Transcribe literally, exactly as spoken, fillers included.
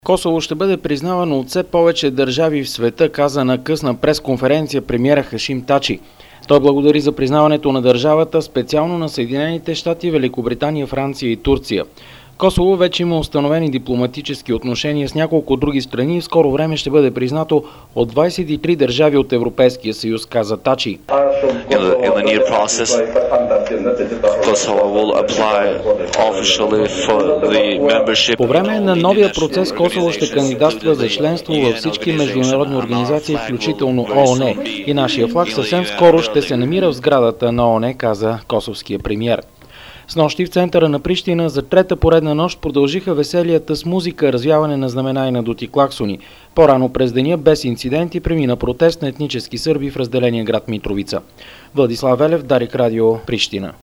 Косово ще бъде признавано от все повече държави в света, каза на късна пресконференция премиера Хашим Тачи. Той благодари за признаването на държавата, специално на Съединените щати, Великобритания, Франция и Турция. Косово вече има установени дипломатически отношения с няколко други страни и в скоро време ще бъде признато от двадесет и три държави от Европейския съюз, каза Тачи. По време на новия процес Косово ще кандидатства за членство във всички международни организации, включително ООН. И нашия флаг съвсем скоро ще се намира в сградата на ООН, каза косовския премиер. Снощи в центъра на Прищина за трета поредна нощ продължиха веселията с музика, развяване на знамена и надути клаксони. По-рано през деня без инциденти премина протест на етнически сърби в разделения град Митровица. Владислав Велев, Дарик радио, Прищина.